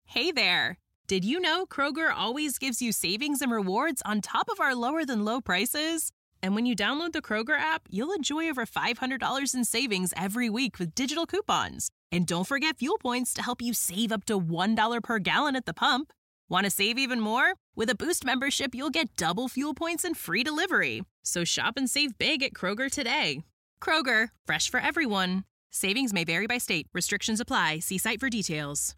Hey there! Did you know Kroger always gives you savings and rewards on top of our lower-than-low prices? And when you download the Kroger app, you'll enjoy over $500 in savings every week with digital coupons. And don't forget fuel points to help you save up to $1 per gallon at the pump. Want to save even more? With a Boost membership, you'll get double fuel points and free delivery. So shop and save big at Kroger today. Kroger, fresh for everyone. Savings may vary by state. Restrictions apply. See site for details.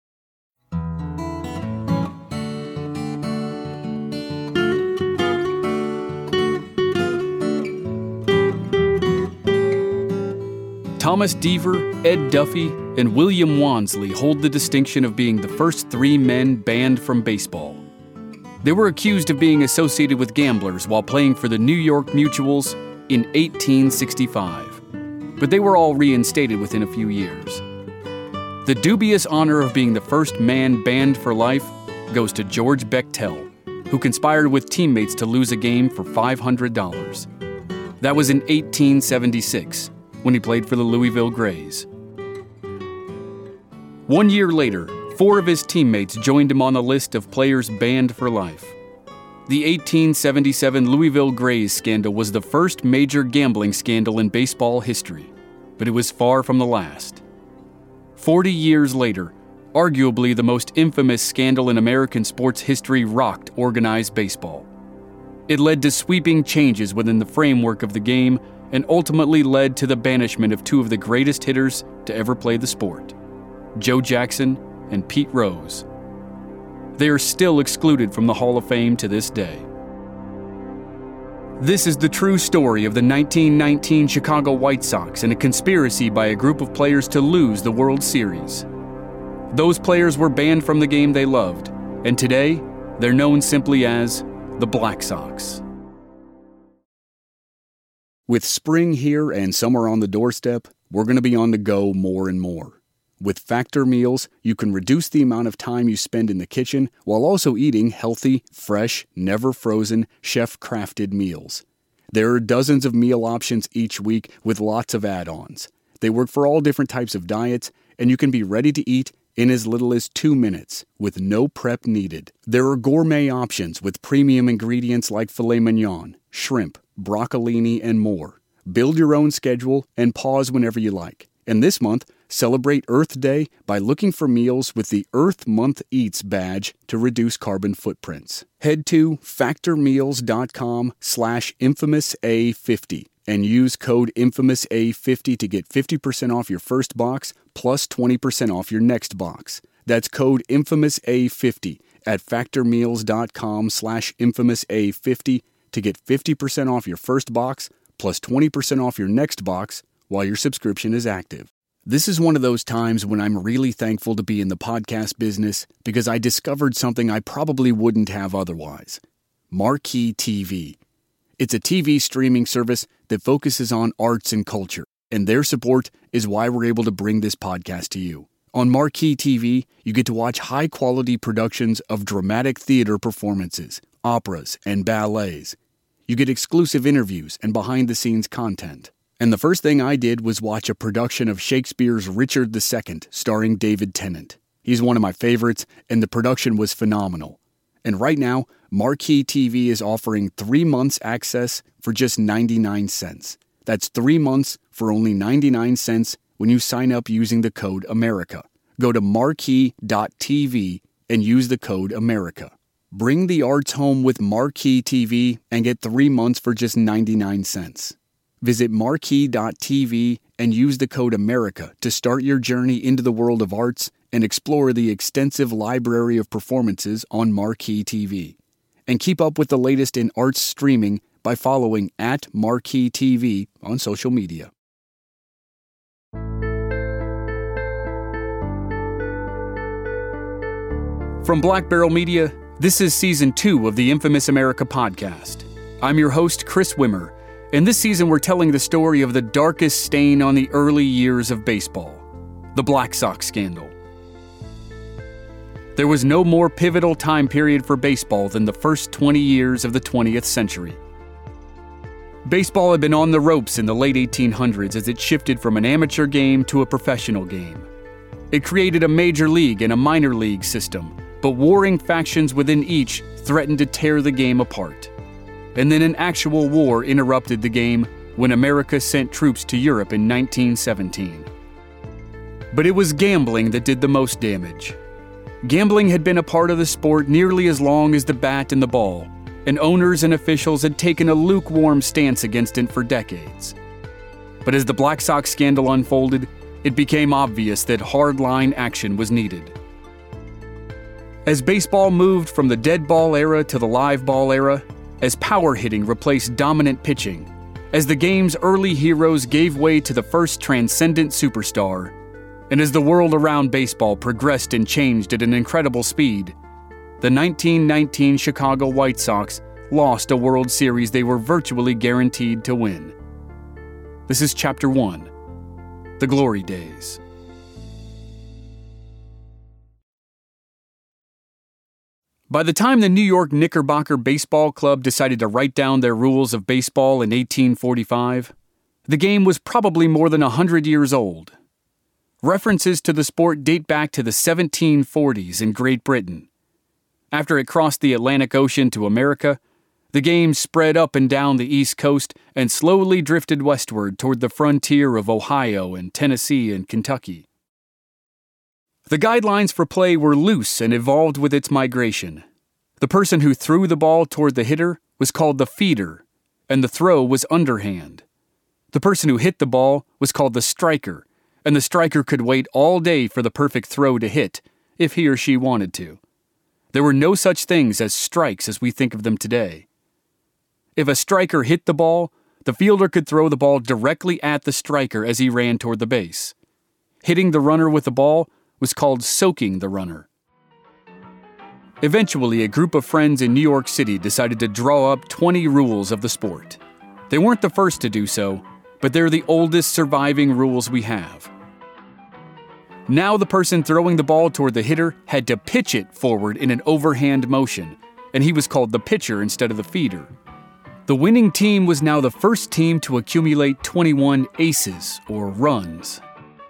Thomas Deaver, Ed Duffy, and William Wansley hold the distinction of being the first three men banned from baseball. They were accused of being associated with gamblers while playing for the New York Mutuals in 1865, but they were all reinstated within a few years. The dubious honor of being the first man banned for life goes to George Bechtel, who conspired with teammates to lose a game for $500. That was in 1876. When he played for the Louisville Grays. 1 year later, 4 of his teammates joined him on the list of players banned for life. The 1877 Louisville Grays scandal was the first major gambling scandal in baseball history, but it was far from the last. 40 years later, arguably the most infamous scandal in American sports history rocked organized baseball. It led to sweeping changes within the framework of the game and ultimately led to the banishment of 2 of the greatest hitters to ever play the sport, Joe Jackson and Pete Rose. They are still excluded from the Hall of Fame to this day. This is the true story of the 1919 Chicago White Sox and a conspiracy by a group of players to lose the World Series. Those players were banned from the game they loved, and today they're known simply as the Black Sox. With spring here and summer on the doorstep, we're going to be on the go more and more. With Factor meals, you can reduce the amount of time you spend in the kitchen while also eating healthy, fresh, never frozen, chef-crafted meals. There are dozens of meal options each week with lots of add-ons. They work for all different types of diets, and you can be ready to eat in as little as 2 minutes with no prep needed. There are gourmet options with premium ingredients like filet mignon, shrimp, broccolini, and more. Build your own schedule and pause whenever you like. And this month, celebrate Earth Day by looking for meals with the Earth Month Eats badge to reduce carbon footprints. Head to factormeals.com/infamousa50 and use code InfamousA50 to get 50% off your first box plus 20% off your next box. That's code InfamousA50 at factormeals.com/infamousa50 to get 50% off your first box plus 20% off your next box while your subscription is active. This is one of those times when I'm really thankful to be in the podcast business because I discovered something I probably wouldn't have otherwise. Marquee TV. It's a TV streaming service that focuses on arts and culture, and their support is why we're able to bring this podcast to you. On Marquee TV, you get to watch high-quality productions of dramatic theater performances, operas, and ballets. You get exclusive interviews and behind-the-scenes content. And the first thing I did was watch a production of Shakespeare's Richard II starring David Tennant. He's one of my favorites, and the production was phenomenal. And right now, Marquee TV is offering 3 months access for just 99 cents. That's 3 months for only 99 cents when you sign up using the code AMERICA. Go to marquee.tv and use the code AMERICA. Bring the arts home with Marquee TV and get 3 months for just 99 cents. Visit marquee.tv and use the code AMERICA to start your journey into the world of arts and explore the extensive library of performances on Marquee TV. And keep up with the latest in arts streaming by following @Marquee TV on social media. From Black Barrel Media, this is Season 2 of the Infamous America podcast. I'm your host, Chris Wimmer, and this season we're telling the story of the darkest stain on the early years of baseball, the Black Sox scandal. There was no more pivotal time period for baseball than the first 20 years of the 20th century. Baseball had been on the ropes in the late 1800s as it shifted from an amateur game to a professional game. It created a major league and a minor league system, but warring factions within each threatened to tear the game apart. And then an actual war interrupted the game when America sent troops to Europe in 1917. But it was gambling that did the most damage. Gambling had been a part of the sport nearly as long as the bat and the ball, and owners and officials had taken a lukewarm stance against it for decades. But as the Black Sox scandal unfolded, it became obvious that hardline action was needed. As baseball moved from the dead ball era to the live ball era, as power hitting replaced dominant pitching, as the game's early heroes gave way to the first transcendent superstar, and as the world around baseball progressed and changed at an incredible speed, the 1919 Chicago White Sox lost a World Series they were virtually guaranteed to win. This is Chapter 1, The Glory Days. By the time the New York Knickerbocker Baseball Club decided to write down their rules of baseball in 1845, the game was probably more than 100 years old. References to the sport date back to the 1740s in Great Britain. After it crossed the Atlantic Ocean to America, the game spread up and down the East Coast and slowly drifted westward toward the frontier of Ohio and Tennessee and Kentucky. The guidelines for play were loose and evolved with its migration. The person who threw the ball toward the hitter was called the feeder, and the throw was underhand. The person who hit the ball was called the striker, and the striker could wait all day for the perfect throw to hit, if he or she wanted to. There were no such things as strikes as we think of them today. If a striker hit the ball, the fielder could throw the ball directly at the striker as he ran toward the base. Hitting the runner with the ball was called soaking the runner. Eventually, a group of friends in New York City decided to draw up 20 rules of the sport. They weren't the first to do so, but they're the oldest surviving rules we have. Now the person throwing the ball toward the hitter had to pitch it forward in an overhand motion, and he was called the pitcher instead of the feeder. The winning team was now the first team to accumulate 21 aces, or runs.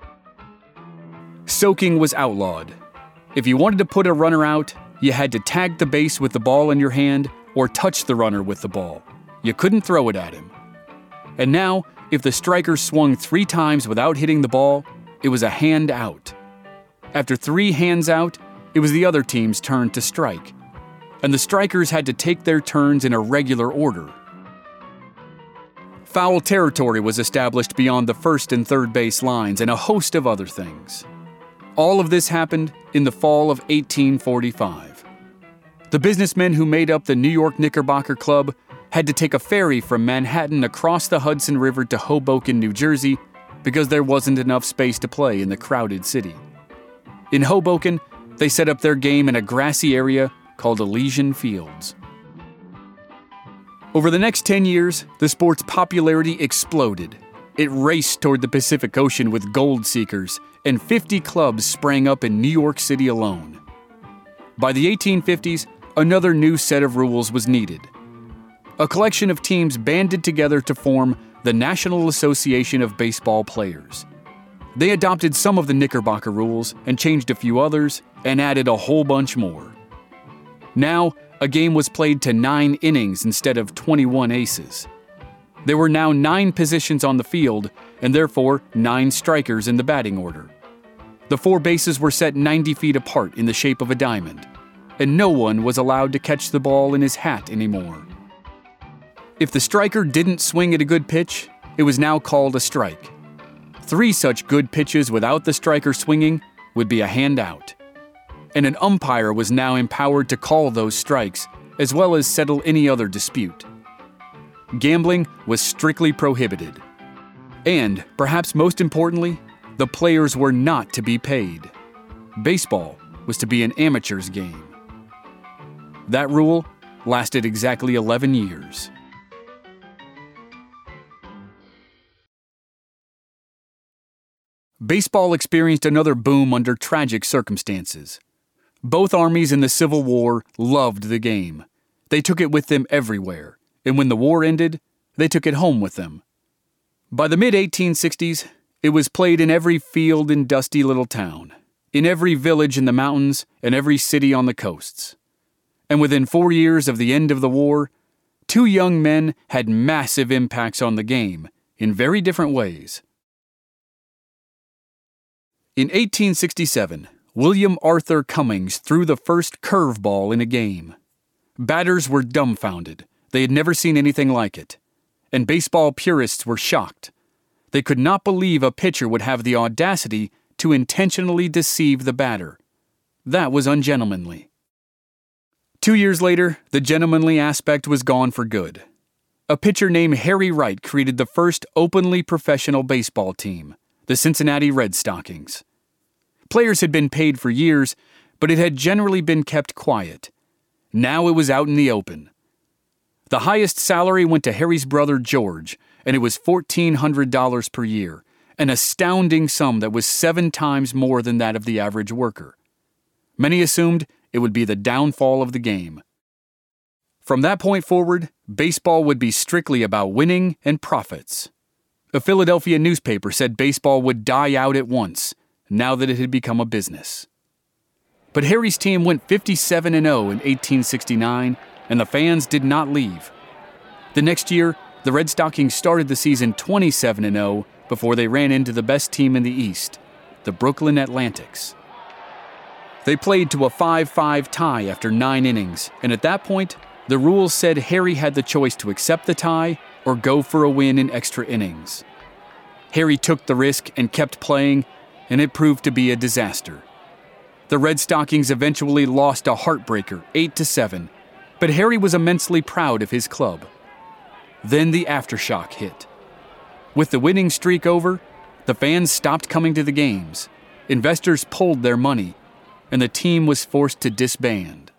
Soaking was outlawed. If you wanted to put a runner out, you had to tag the base with the ball in your hand or touch the runner with the ball. You couldn't throw it at him. And now, if the striker swung 3 times without hitting the ball, it was a hand out. After 3 hands out, it was the other team's turn to strike, and the strikers had to take their turns in a regular order. Foul territory was established beyond the first and third base lines and a host of other things. All of this happened in the fall of 1845. The businessmen who made up the New York Knickerbocker Club had to take a ferry from Manhattan across the Hudson River to Hoboken, New Jersey, because there wasn't enough space to play in the crowded city. In Hoboken, they set up their game in a grassy area called Elysian Fields. Over the next 10 years, the sport's popularity exploded. It raced toward the Pacific Ocean with gold seekers, and 50 clubs sprang up in New York City alone. By the 1850s, another new set of rules was needed. A collection of teams banded together to form the National Association of Baseball Players. They adopted some of the Knickerbocker rules and changed a few others and added a whole bunch more. Now, a game was played to 9 innings instead of 21 aces. There were now 9 positions on the field and therefore 9 strikers in the batting order. The 4 bases were set 90 feet apart in the shape of a diamond, and no one was allowed to catch the ball in his hat anymore. If the striker didn't swing at a good pitch, it was now called a strike. 3 such good pitches without the striker swinging would be a hand out. And an umpire was now empowered to call those strikes, as well as settle any other dispute. Gambling was strictly prohibited. And, perhaps most importantly, the players were not to be paid. Baseball was to be an amateur's game. That rule lasted exactly 11 years. Baseball experienced another boom under tragic circumstances. Both armies in the Civil War loved the game. They took it with them everywhere, and when the war ended, they took it home with them. By the mid-1860s, it was played in every field in dusty little town. in every village in the mountains and every city on the coasts. And within 4 years of the end of the war, 2 young men had massive impacts on the game in very different ways. In 1867, William Arthur Cummings threw the first curveball in a game. Batters were dumbfounded. They had never seen anything like it. And baseball purists were shocked. They could not believe a pitcher would have the audacity to intentionally deceive the batter. That was ungentlemanly. 2 years later, the gentlemanly aspect was gone for good. A pitcher named Harry Wright created the first openly professional baseball team, the Cincinnati Red Stockings. Players had been paid for years, but it had generally been kept quiet. Now it was out in the open. The highest salary went to Harry's brother George, and it was $1,400 per year, an astounding sum that was 7 times more than that of the average worker. Many assumed it would be the downfall of the game. From that point forward, baseball would be strictly about winning and profits. A Philadelphia newspaper said baseball would die out at once, now that it had become a business. But Harry's team went 57-0 in 1869, and the fans did not leave. The next year, the Red Stockings started the season 27-0 before they ran into the best team in the East, the Brooklyn Atlantics. They played to a 5-5 tie after 9 innings, and at that point, the rules said Harry had the choice to accept the tie or go for a win in extra innings. Harry took the risk and kept playing, and it proved to be a disaster. The Red Stockings eventually lost a heartbreaker, 8-7, but Harry was immensely proud of his club. Then the aftershock hit. With the winning streak over, the fans stopped coming to the games, investors pulled their money, and the team was forced to disband.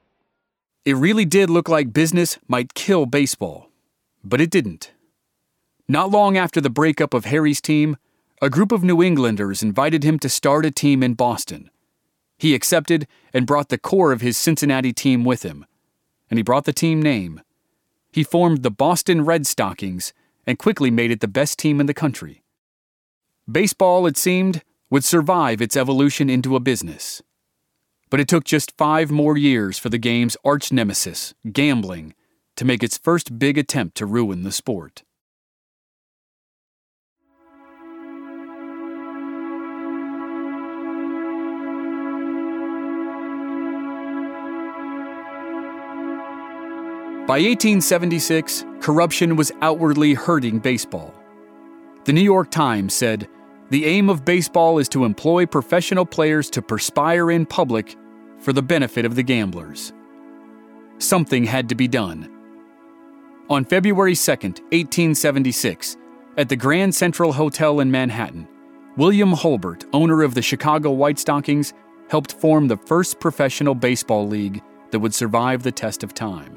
It really did look like business might kill baseball, but it didn't. Not long after the breakup of Harry's team, a group of New Englanders invited him to start a team in Boston. He accepted and brought the core of his Cincinnati team with him, and he brought the team name. He formed the Boston Red Stockings and quickly made it the best team in the country. Baseball, it seemed, would survive its evolution into a business. But it took just 5 more years for the game's arch nemesis, gambling, to make its first big attempt to ruin the sport. By 1876, corruption was outwardly hurting baseball. The New York Times said, "The aim of baseball is to employ professional players to perspire in public for the benefit of the gamblers." Something had to be done. On February 2, 1876, at the Grand Central Hotel in Manhattan, William Holbert, owner of the Chicago White Stockings, helped form the first professional baseball league that would survive the test of time.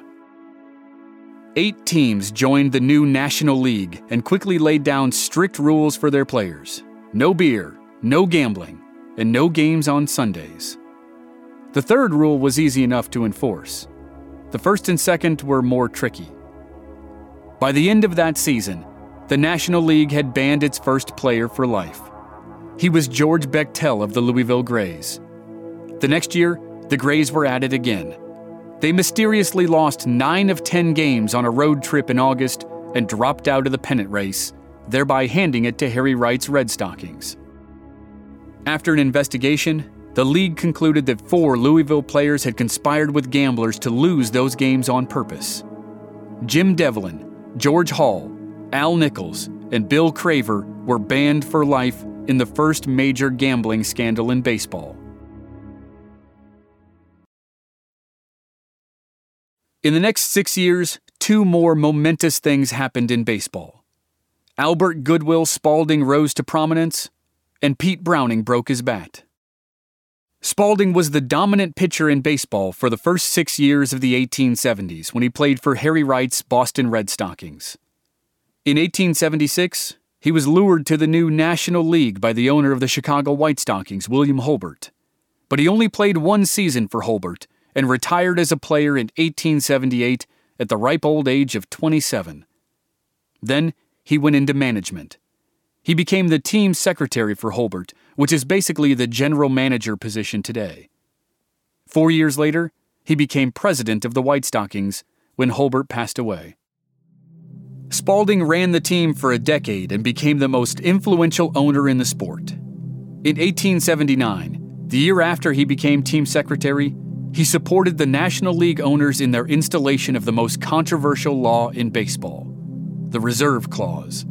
8 teams joined the new National League and quickly laid down strict rules for their players. No beer, no gambling, and no games on Sundays. The third rule was easy enough to enforce. The first and second were more tricky. By the end of that season, the National League had banned its first player for life. He was George Bechtel of the Louisville Grays. The next year, the Grays were at it again. They mysteriously lost 9 of 10 games on a road trip in August and dropped out of the pennant race, thereby handing it to Harry Wright's Red Stockings. After an investigation, the league concluded that 4 Louisville players had conspired with gamblers to lose those games on purpose. Jim Devlin, George Hall, Al Nichols, and Bill Craver were banned for life in the first major gambling scandal in baseball. In the next 6 years, 2 more momentous things happened in baseball. Albert Goodwill Spaulding rose to prominence, and Pete Browning broke his bat. Spaulding was the dominant pitcher in baseball for the first 6 years of the 1870s when he played for Harry Wright's Boston Red Stockings. In 1876, he was lured to the new National League by the owner of the Chicago White Stockings, William Holbert. But he only played 1 season for Holbert and retired as a player in 1878 at the ripe old age of 27. Then he went into management. He became the team secretary for Holbert, which is basically the general manager position today. 4 years later, he became president of the White Stockings when Hulbert passed away. Spalding ran the team for a decade and became the most influential owner in the sport. In 1879, the year after he became team secretary, he supported the National League owners in their installation of the most controversial law in baseball, the Reserve Clause.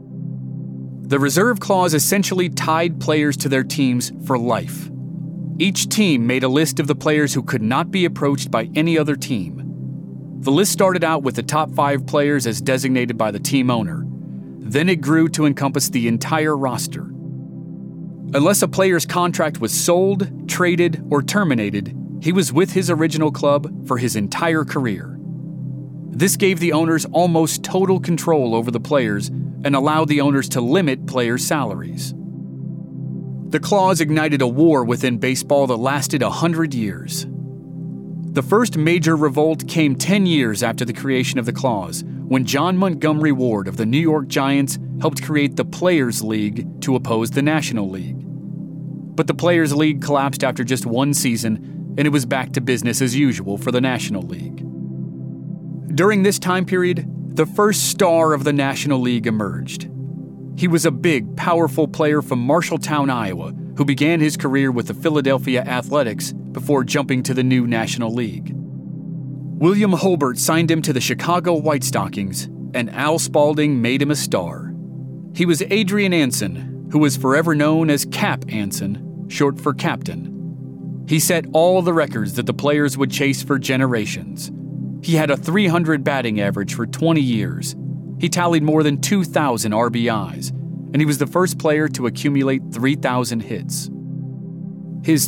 The Reserve Clause essentially tied players to their teams for life. Each team made a list of the players who could not be approached by any other team. The list started out with the top 5 players as designated by the team owner. Then it grew to encompass the entire roster. Unless a player's contract was sold, traded, or terminated, he was with his original club for his entire career. This gave the owners almost total control over the players and allowed the owners to limit players' salaries. The clause ignited a war within baseball that lasted 100 years. The first major revolt came 10 years after the creation of the clause, when John Montgomery Ward of the New York Giants helped create the Players' League to oppose the National League. But the Players' League collapsed after just one season, and it was back to business as usual for the National League. During this time period, the first star of the National League emerged. He was a big, powerful player from Marshalltown, Iowa, who began his career with the Philadelphia Athletics before jumping to the new National League. William Hulbert signed him to the Chicago White Stockings, and Al Spalding made him a star. He was Adrian Anson, who was forever known as Cap Anson, short for captain. He set all the records that the players would chase for generations. He had a .300 batting average for 20 years. He tallied more than 2,000 RBIs, and he was the first player to accumulate 3,000 hits. His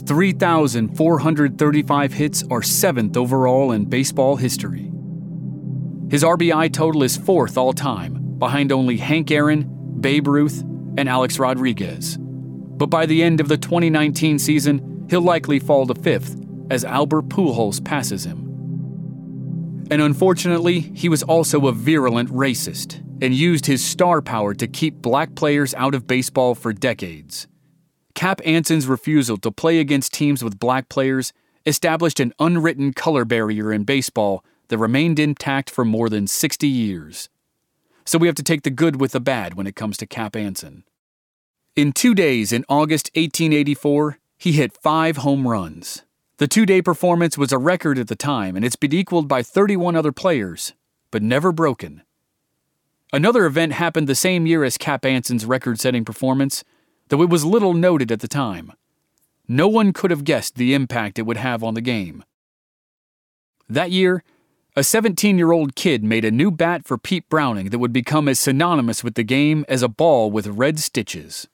3,435 hits are 7th overall in baseball history. His RBI total is 4th all-time, behind only Hank Aaron, Babe Ruth, and Alex Rodriguez. But by the end of the 2019 season, he'll likely fall to 5th as Albert Pujols passes him. And unfortunately, he was also a virulent racist and used his star power to keep black players out of baseball for decades. Cap Anson's refusal to play against teams with black players established an unwritten color barrier in baseball that remained intact for more than 60 years. So we have to take the good with the bad when it comes to Cap Anson. In 2 days in August 1884, he hit 5 home runs. The 2-day performance was a record at the time, and it's been equaled by 31 other players, but never broken. Another event happened the same year as Cap Anson's record-setting performance, though it was little noted at the time. No one could have guessed the impact it would have on the game. That year, a 17-year-old kid made a new bat for Pete Browning that would become as synonymous with the game as a ball with red stitches.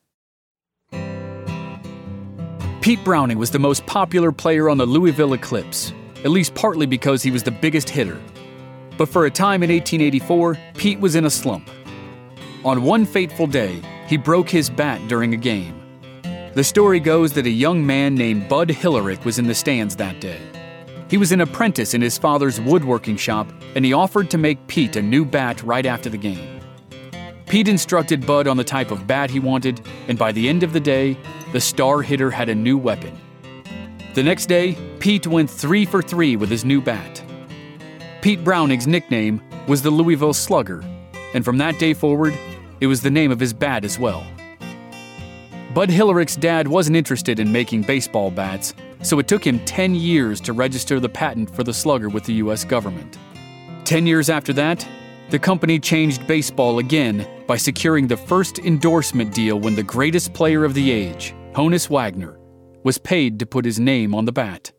Pete Browning was the most popular player on the Louisville Eclipse, at least partly because he was the biggest hitter. But for a time in 1884, Pete was in a slump. On one fateful day, he broke his bat during a game. The story goes that a young man named Bud Hillerick was in the stands that day. He was an apprentice in his father's woodworking shop, and he offered to make Pete a new bat right after the game. Pete instructed Bud on the type of bat he wanted, and by the end of the day, the star hitter had a new weapon. The next day, Pete went 3 for 3 with his new bat. Pete Browning's nickname was the Louisville Slugger, and from that day forward, it was the name of his bat as well. Bud Hillerick's dad wasn't interested in making baseball bats, so it took him 10 years to register the patent for the Slugger with the U.S. government. 10 years after that, the company changed baseball again by securing the first endorsement deal when the greatest player of the age, Honus Wagner, was paid to put his name on the bat.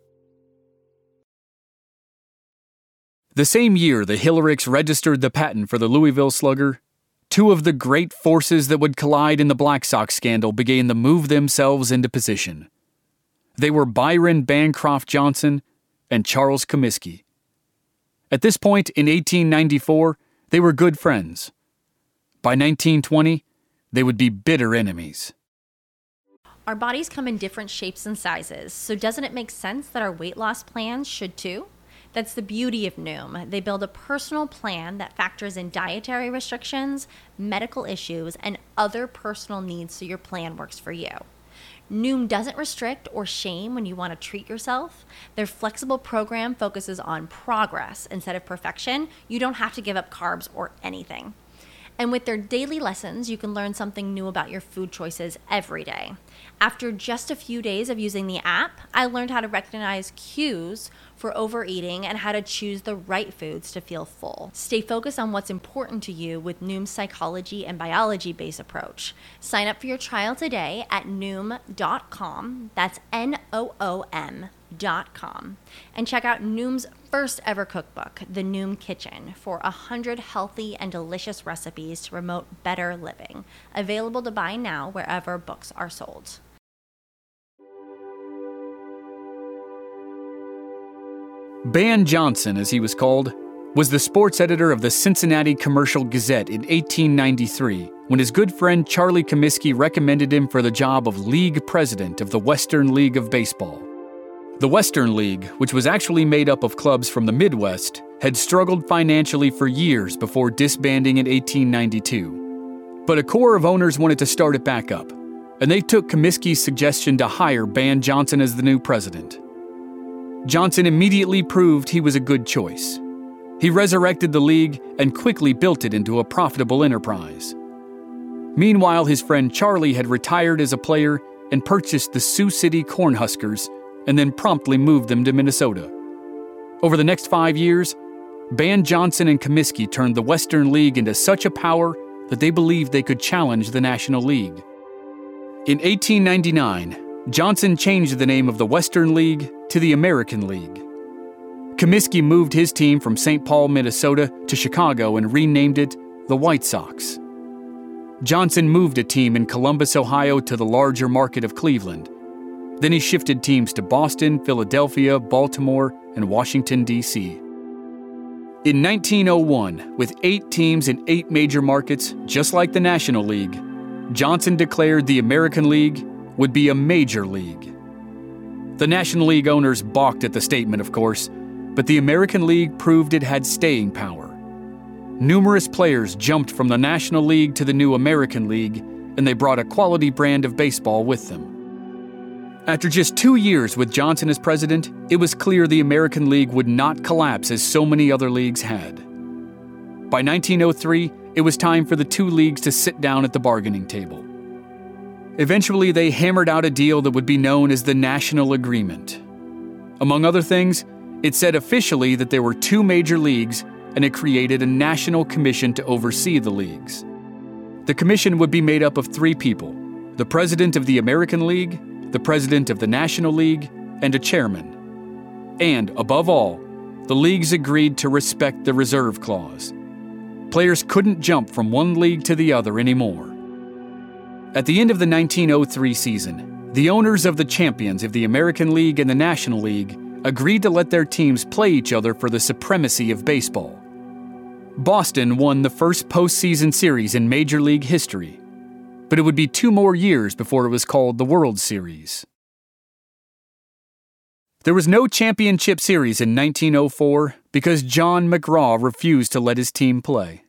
The same year the Hillericks registered the patent for the Louisville Slugger, 2 of the great forces that would collide in the Black Sox scandal began to move themselves into position. They were Byron Bancroft Johnson and Charles Comiskey. At this point in 1894, they were good friends. By 1920, they would be bitter enemies. Our bodies come in different shapes and sizes, so doesn't it make sense that our weight loss plans should too? That's the beauty of Noom. They build a personal plan that factors in dietary restrictions, medical issues, and other personal needs so your plan works for you. Noom doesn't restrict or shame when you want to treat yourself. Their flexible program focuses on progress instead of perfection. You don't have to give up carbs or anything. And with their daily lessons, you can learn something new about your food choices every day. After just a few days of using the app, I learned how to recognize cues for overeating and how to choose the right foods to feel full. Stay focused on what's important to you with Noom's psychology and biology-based approach. Sign up for your trial today at Noom.com. That's Noom.com. And check out Noom's first ever cookbook, The Noom Kitchen, for 100 healthy and delicious recipes to promote better living. Available to buy now wherever books are sold. Ban Johnson, as he was called, was the sports editor of the Cincinnati Commercial Gazette in 1893 when his good friend Charlie Comiskey recommended him for the job of league president of the Western League of Baseball. The Western League, which was actually made up of clubs from the Midwest, had struggled financially for years before disbanding in 1892. But a core of owners wanted to start it back up, and they took Comiskey's suggestion to hire Ban Johnson as the new president. Johnson immediately proved he was a good choice. He resurrected the league and quickly built it into a profitable enterprise. Meanwhile, his friend Charlie had retired as a player and purchased the Sioux City Cornhuskers and then promptly moved them to Minnesota. Over the next 5 years, Ban Johnson and Comiskey turned the Western League into such a power that they believed they could challenge the National League. In 1899, Johnson changed the name of the Western League to the American League. Comiskey moved his team from St. Paul, Minnesota to Chicago and renamed it the White Sox. Johnson moved a team in Columbus, Ohio to the larger market of Cleveland. Then he shifted teams to Boston, Philadelphia, Baltimore, and Washington, D.C. In 1901, with 8 teams in 8 major markets, just like the National League, Johnson declared the American League would be a major league. The National League owners balked at the statement, of course, but the American League proved it had staying power. Numerous players jumped from the National League to the new American League, and they brought a quality brand of baseball with them. After just 2 years with Johnson as president, it was clear the American League would not collapse as so many other leagues had. By 1903, it was time for the 2 leagues to sit down at the bargaining table. Eventually, they hammered out a deal that would be known as the National Agreement. Among other things, it said officially that there were 2 major leagues, and it created a national commission to oversee the leagues. The commission would be made up of 3 people: the president of the American League, the president of the National League, and a chairman. And, above all, the leagues agreed to respect the reserve clause. Players couldn't jump from one league to the other anymore. At the end of the 1903 season, the owners of the champions of the American League and the National League agreed to let their teams play each other for the supremacy of baseball. Boston won the first postseason series in Major League history, but it would be 2 more years before it was called the World Series. There was no championship series in 1904 because John McGraw refused to let his team play.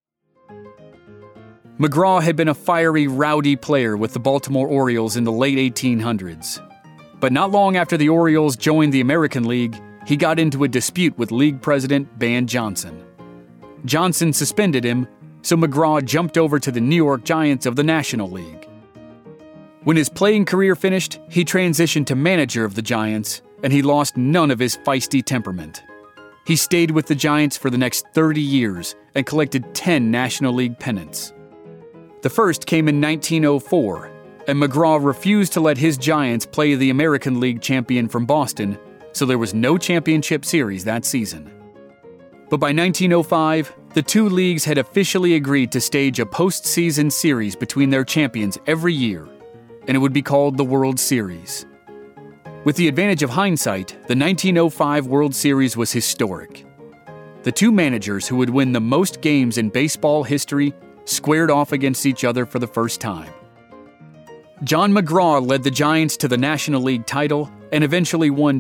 McGraw had been a fiery, rowdy player with the Baltimore Orioles in the late 1800s. But not long after the Orioles joined the American League, he got into a dispute with league president Ban Johnson. Johnson suspended him, so McGraw jumped over to the New York Giants of the National League. When his playing career finished, he transitioned to manager of the Giants, and he lost none of his feisty temperament. He stayed with the Giants for the next 30 years and collected 10 National League pennants. The first came in 1904, and McGraw refused to let his Giants play the American League champion from Boston, so there was no championship series that season. But by 1905, the 2 leagues had officially agreed to stage a postseason series between their champions every year, and it would be called the World Series. With the advantage of hindsight, the 1905 World Series was historic. The 2 managers who would win the most games in baseball history squared off against each other for the first time. John McGraw led the Giants to the National League title and eventually won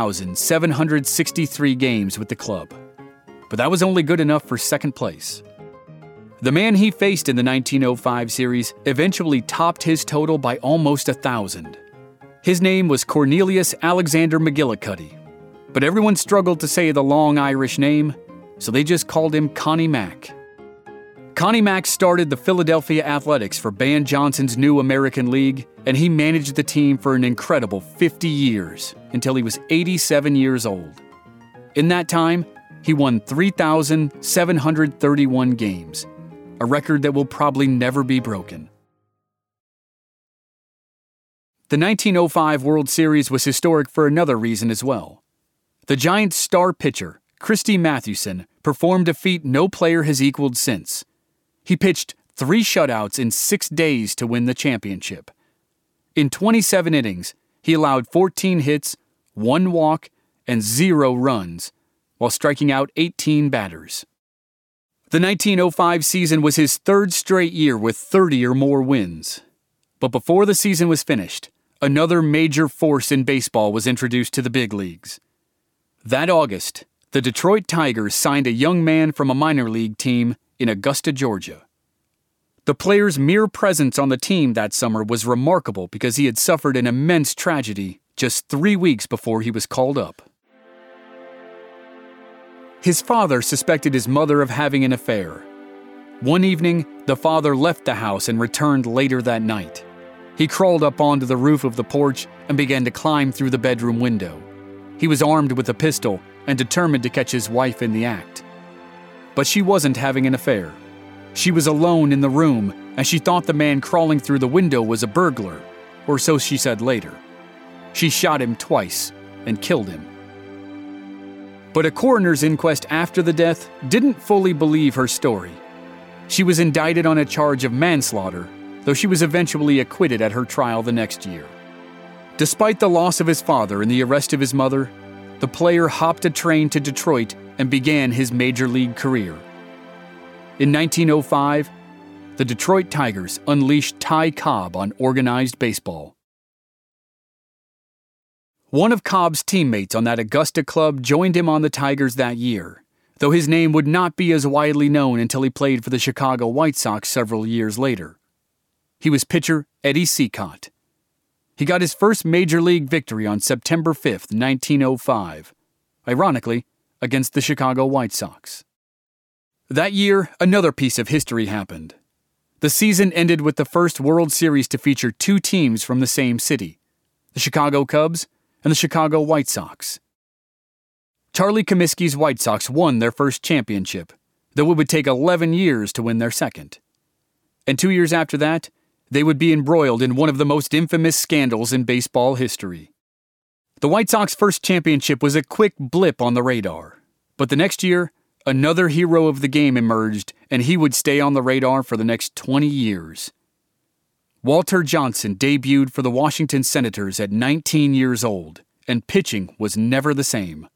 2,763 games with the club. But that was only good enough for second place. The man he faced in the 1905 series eventually topped his total by almost 1,000. His name was Cornelius Alexander McGillicuddy, but everyone struggled to say the long Irish name, so they just called him Connie Mack. Connie Mack started the Philadelphia Athletics for Ban Johnson's new American League, and he managed the team for an incredible 50 years until he was 87 years old. In that time, he won 3,731 games, a record that will probably never be broken. The 1905 World Series was historic for another reason as well. The Giants' star pitcher, Christy Mathewson, performed a feat no player has equaled since. He pitched 3 shutouts in 6 days to win the championship. In 27 innings, he allowed 14 hits, 1 walk, and 0 runs, while striking out 18 batters. The 1905 season was his 3rd straight year with 30 or more wins. But before the season was finished, another major force in baseball was introduced to the big leagues. That August, the Detroit Tigers signed a young man from a minor league team in Augusta, Georgia. The player's mere presence on the team that summer was remarkable because he had suffered an immense tragedy just 3 weeks before he was called up. His father suspected his mother of having an affair. One evening, the father left the house and returned later that night. He crawled up onto the roof of the porch and began to climb through the bedroom window. He was armed with a pistol and determined to catch his wife in the act. But she wasn't having an affair. She was alone in the room, and she thought the man crawling through the window was a burglar, or so she said later. She shot him twice and killed him. But a coroner's inquest after the death didn't fully believe her story. She was indicted on a charge of manslaughter, though she was eventually acquitted at her trial the next year. Despite the loss of his father and the arrest of his mother, the player hopped a train to Detroit and began his major league career. In 1905, the Detroit Tigers unleashed Ty Cobb on organized baseball. One of Cobb's teammates on that Augusta club joined him on the Tigers that year, though his name would not be as widely known until he played for the Chicago White Sox several years later. He was pitcher Eddie Cicotte. He got his first major league victory on September 5, 1905, ironically, against the Chicago White Sox. That year, another piece of history happened. The season ended with the first World Series to feature 2 teams from the same city, the Chicago Cubs and the Chicago White Sox. Charlie Comiskey's White Sox won their first championship, though it would take 11 years to win their second. And 2 years after that, they would be embroiled in one of the most infamous scandals in baseball history. The White Sox first championship was a quick blip on the radar, but the next year, another hero of the game emerged, and he would stay on the radar for the next 20 years. Walter Johnson debuted for the Washington Senators at 19 years old, and pitching was never the same.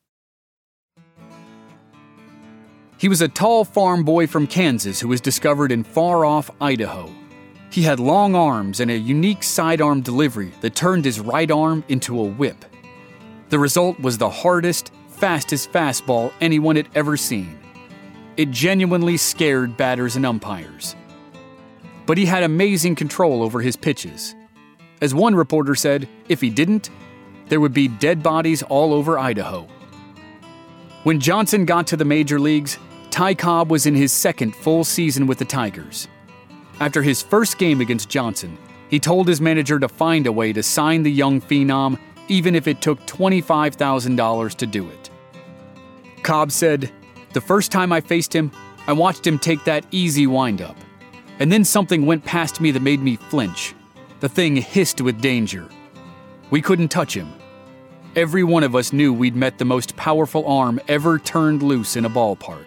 He was a tall farm boy from Kansas who was discovered in far-off Idaho. He had long arms and a unique sidearm delivery that turned his right arm into a whip. The result was the hardest, fastest fastball anyone had ever seen. It genuinely scared batters and umpires. But he had amazing control over his pitches. As one reporter said, if he didn't, there would be dead bodies all over Idaho. When Johnson got to the major leagues, Ty Cobb was in his second full season with the Tigers. After his first game against Johnson, he told his manager to find a way to sign the young phenom, even if it took $25,000 to do it. Cobb said, "The first time I faced him, I watched him take that easy windup. And then something went past me that made me flinch. The thing hissed with danger. We couldn't touch him. Every one of us knew we'd met the most powerful arm ever turned loose in a ballpark."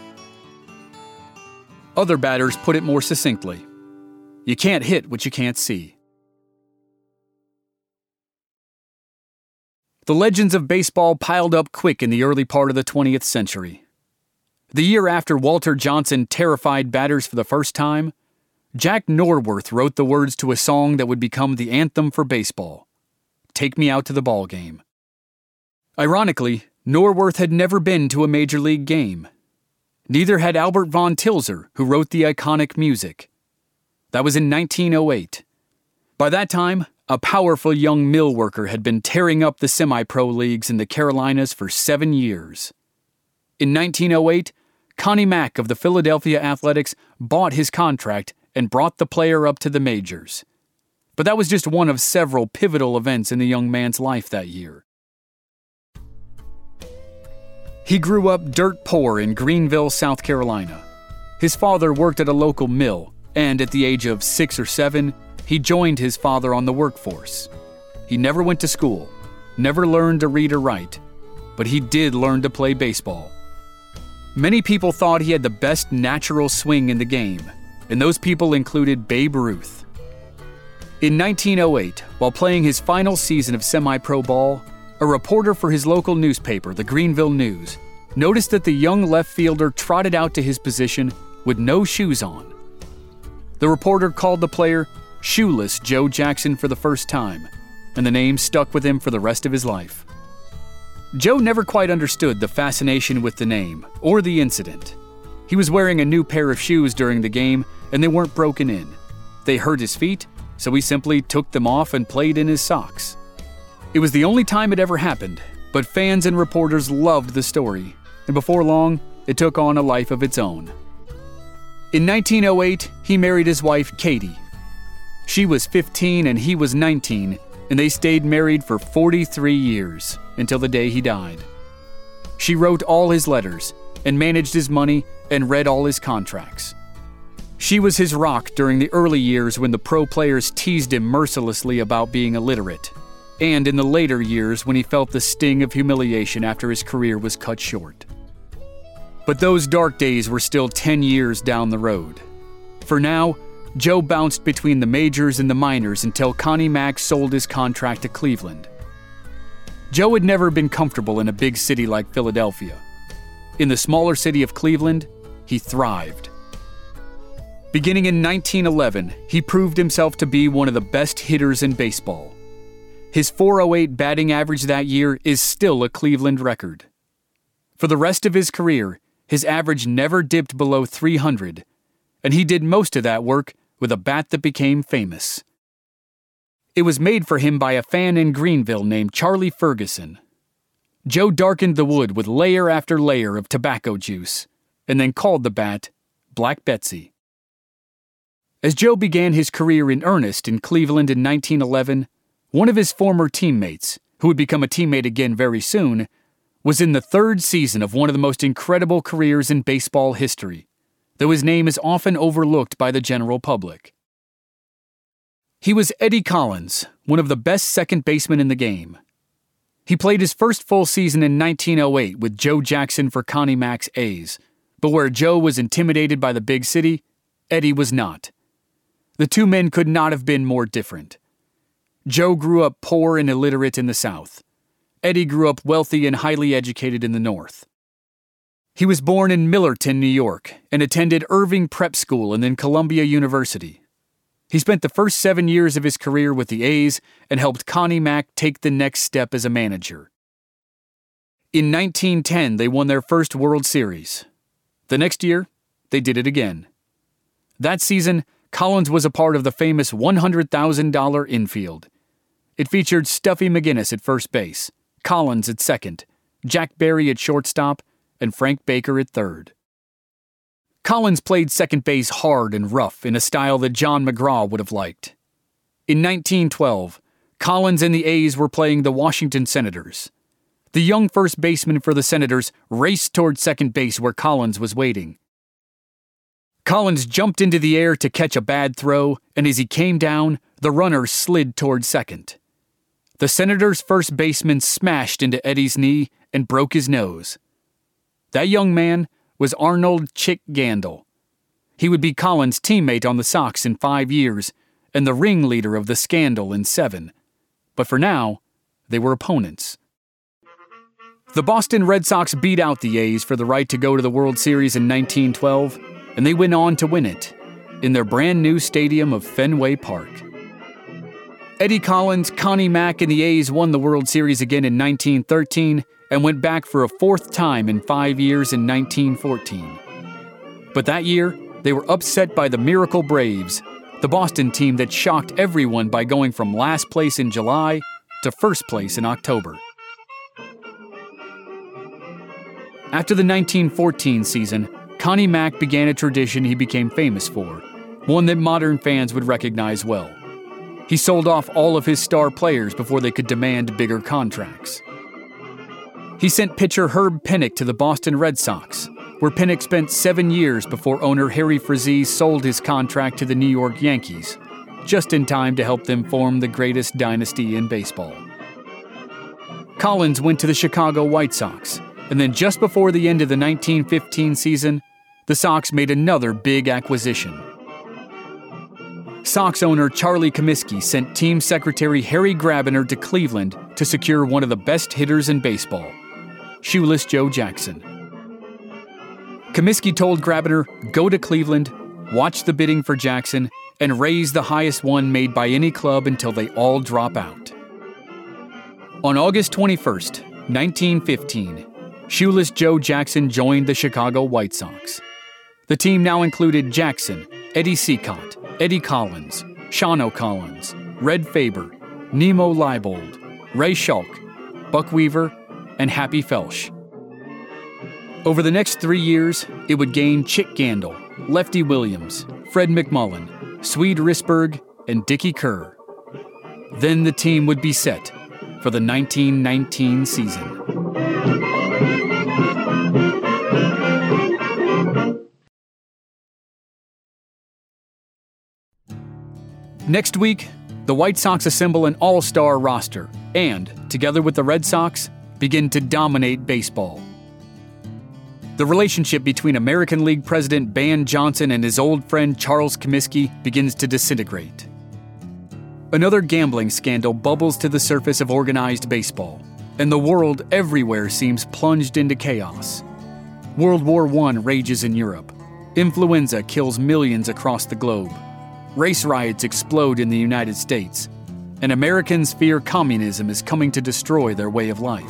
Other batters put it more succinctly. You can't hit what you can't see. The legends of baseball piled up quick in the early part of the 20th century. The year after Walter Johnson terrified batters for the first time, Jack Norworth wrote the words to a song that would become the anthem for baseball, "Take Me Out to the Ball Game." Ironically, Norworth had never been to a major league game. Neither had Albert von Tilzer, who wrote the iconic music. That was in 1908. By that time, a powerful young mill worker had been tearing up the semi-pro leagues in the Carolinas for 7 years. In 1908, Connie Mack of the Philadelphia Athletics bought his contract and brought the player up to the majors. But that was just one of several pivotal events in the young man's life that year. He grew up dirt poor in Greenville, South Carolina. His father worked at a local mill, and at the age of 6 or 7, he joined his father on the workforce. He never went to school, never learned to read or write, but he did learn to play baseball. Many people thought he had the best natural swing in the game, and those people included Babe Ruth. In 1908, while playing his final season of semi-pro ball, a reporter for his local newspaper, the Greenville News, noticed that the young left fielder trotted out to his position with no shoes on. The reporter called the player Shoeless Joe Jackson for the first time, and the name stuck with him for the rest of his life. Joe never quite understood the fascination with the name or the incident. He was wearing a new pair of shoes during the game, and they weren't broken in. They hurt his feet, so he simply took them off and played in his socks. It was the only time it ever happened, but fans and reporters loved the story, and before long, it took on a life of its own. In 1908, he married his wife, Katie. She was 15 and he was 19, and they stayed married for 43 years, until the day he died. She wrote all his letters, and managed his money, and read all his contracts. She was his rock during the early years when the pro players teased him mercilessly about being illiterate, and in the later years when he felt the sting of humiliation after his career was cut short. But those dark days were still 10 years down the road. For now, Joe bounced between the majors and the minors until Connie Mack sold his contract to Cleveland. Joe had never been comfortable in a big city like Philadelphia. In the smaller city of Cleveland, he thrived. Beginning in 1911, he proved himself to be one of the best hitters in baseball. His .408 batting average that year is still a Cleveland record. For the rest of his career, his average never dipped below 300, and he did most of that work with a bat that became famous. It was made for him by a fan in Greenville named Charlie Ferguson. Joe darkened the wood with layer after layer of tobacco juice, and then called the bat Black Betsy. As Joe began his career in earnest in Cleveland in 1911, one of his former teammates, who would become a teammate again very soon, was in the third season of one of the most incredible careers in baseball history, though his name is often overlooked by the general public. He was Eddie Collins, one of the best second basemen in the game. He played his first full season in 1908 with Joe Jackson for Connie Mack's A's, but where Joe was intimidated by the big city, Eddie was not. The two men could not have been more different. Joe grew up poor and illiterate in the South. Eddie grew up wealthy and highly educated in the North. He was born in Millerton, New York, and attended Irving Prep School and then Columbia University. He spent the first 7 years of his career with the A's and helped Connie Mack take the next step as a manager. In 1910, they won their first World Series. The next year, they did it again. That season, Collins was a part of the famous $100,000 infield. It featured Stuffy McGinnis at first base, Collins at second, Jack Berry at shortstop, and Frank Baker at third. Collins played second base hard and rough in a style that John McGraw would have liked. In 1912, Collins and the A's were playing the Washington Senators. The young first baseman for the Senators raced toward second base where Collins was waiting. Collins jumped into the air to catch a bad throw, and as he came down, the runner slid toward second. The Senators' first baseman smashed into Eddie's knee and broke his nose. That young man was Arnold Chick Gandil. He would be Collins' teammate on the Sox in 5 years and the ringleader of the scandal in 7. But for now, they were opponents. The Boston Red Sox beat out the A's for the right to go to the World Series in 1912, and they went on to win it in their brand new stadium of Fenway Park. Eddie Collins, Connie Mack, and the A's won the World Series again in 1913 and went back for a 4th time in 5 years in 1914. But that year, they were upset by the Miracle Braves, the the Boston team that shocked everyone by going from last place in July to first place in October. After the 1914 season, Connie Mack began a tradition he became famous for, one that modern fans would recognize well. He sold off all of his star players before they could demand bigger contracts. He sent pitcher Herb Pennock to the Boston Red Sox, where Pennock spent 7 years before owner Harry Frazee sold his contract to the New York Yankees, just in time to help them form the greatest dynasty in baseball. Collins went to the Chicago White Sox, and then just before the end of the 1915 season, the Sox made another big acquisition. Sox owner Charlie Comiskey sent team secretary Harry Grabiner to Cleveland to secure one of the best hitters in baseball, Shoeless Joe Jackson. Comiskey told Grabiner, "Go to Cleveland, watch the bidding for Jackson, and raise the highest one made by any club until they all drop out." On August 21st, 1915, Shoeless Joe Jackson joined the Chicago White Sox. The team now included Jackson, Eddie Seacott, Eddie Collins, Shawno Collins, Red Faber, Nemo Leibold, Ray Schalk, Buck Weaver, and Happy Felsch. Over the next 3 years, it would gain Chick Gandil, Lefty Williams, Fred McMullen, Swede Risberg, and Dickie Kerr. Then the team would be set for the 1919 season. Next week, the White Sox assemble an all-star roster and, together with the Red Sox, begin to dominate baseball. The relationship between American League President Ban Johnson and his old friend Charles Comiskey begins to disintegrate. Another gambling scandal bubbles to the surface of organized baseball, and the world everywhere seems plunged into chaos. World War I rages in Europe. Influenza kills millions across the globe. Race riots explode in the United States, and Americans fear communism is coming to destroy their way of life.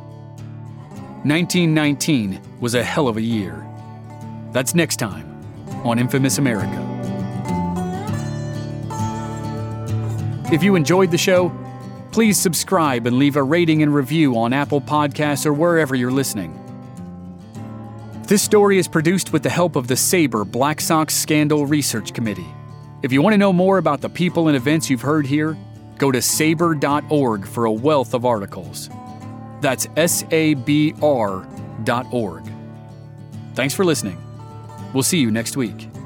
1919 was a hell of a year. That's next time on Infamous America. If you enjoyed the show, please subscribe and leave a rating and review on Apple Podcasts or wherever you're listening. This story is produced with the help of the SABR Black Sox Scandal Research Committee. If you want to know more about the people and events you've heard here, go to sabr.org for a wealth of articles. That's sabr.org. Thanks for listening. We'll see you next week.